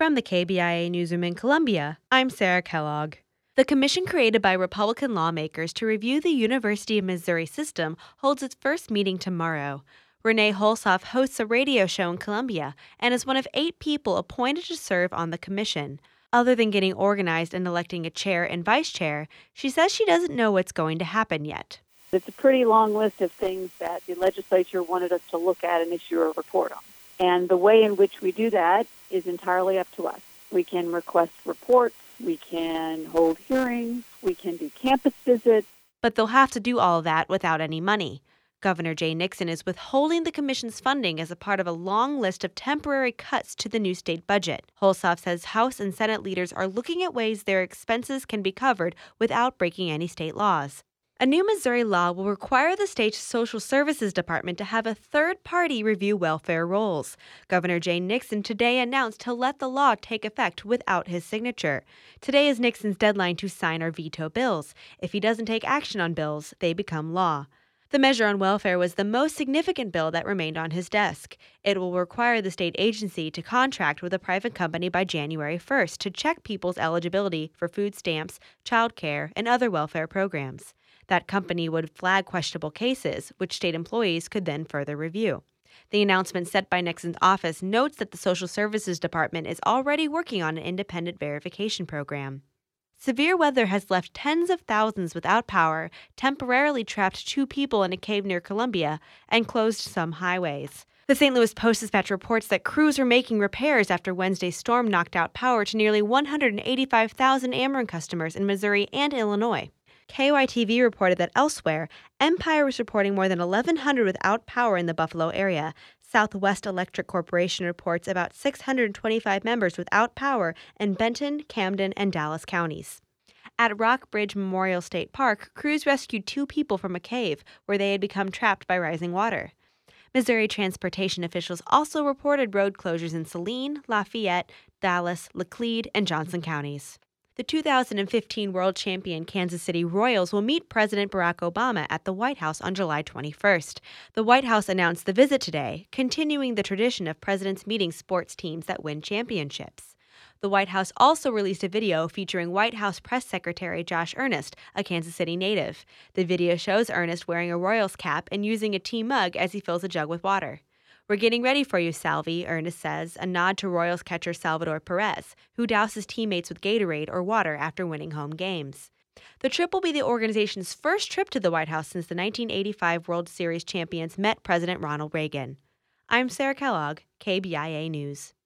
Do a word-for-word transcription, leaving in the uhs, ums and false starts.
From the K B I A newsroom in Columbia, I'm Sarah Kellogg. The commission created by Republican lawmakers to review the University of Missouri system holds its first meeting tomorrow. Renee Hulshoff hosts a radio show in Columbia and is one of eight people appointed to serve on the commission. Other than getting organized and electing a chair and vice chair, she says she doesn't know what's going to happen yet. It's a pretty long list of things that the legislature wanted us to look at and issue a report on. And the way in which we do that is entirely up to us. We can request reports, we can hold hearings, we can do campus visits. But they'll have to do all of that without any money. Governor Jay Nixon is withholding the commission's funding as a part of a long list of temporary cuts to the new state budget. Hulshoff says House and Senate leaders are looking at ways their expenses can be covered without breaking any state laws. A new Missouri law will require the state's Social Services Department to have a third party review welfare rolls. Governor Jay Nixon today announced he'll let the law take effect without his signature. Today is Nixon's deadline to sign or veto bills. If he doesn't take action on bills, they become law. The measure on welfare was the most significant bill that remained on his desk. It will require the state agency to contract with a private company by January first to check people's eligibility for food stamps, child care, and other welfare programs. That company would flag questionable cases, which state employees could then further review. The announcement set by Nixon's office notes that the Social Services Department is already working on an independent verification program. Severe weather has left tens of thousands without power, temporarily trapped two people in a cave near Columbia, and closed some highways. The Saint Louis Post-Dispatch reports that crews are making repairs after Wednesday's storm knocked out power to nearly one hundred eighty-five thousand Ameren customers in Missouri and Illinois. K Y T V reported that elsewhere, Empire was reporting more than eleven hundred without power in the Buffalo area. Southwest Electric Corporation reports about six hundred twenty-five members without power in Benton, Camden, and Dallas counties. At Rock Bridge Memorial State Park, crews rescued two people from a cave where they had become trapped by rising water. Missouri transportation officials also reported road closures in Saline, Lafayette, Dallas, Laclede, and Johnson counties. The two thousand fifteen world champion Kansas City Royals will meet President Barack Obama at the White House on July twenty-first. The White House announced the visit today, continuing the tradition of presidents meeting sports teams that win championships. The White House also released a video featuring White House Press Secretary Josh Earnest, a Kansas City native. The video shows Earnest wearing a Royals cap and using a tea mug as he fills a jug with water. "We're getting ready for you, Salvi," Earnest says, a nod to Royals catcher Salvador Perez, who douses teammates with Gatorade or water after winning home games. The trip will be the organization's first trip to the White House since the nineteen eighty-five World Series champions met President Ronald Reagan. I'm Sarah Kellogg, K B I A News.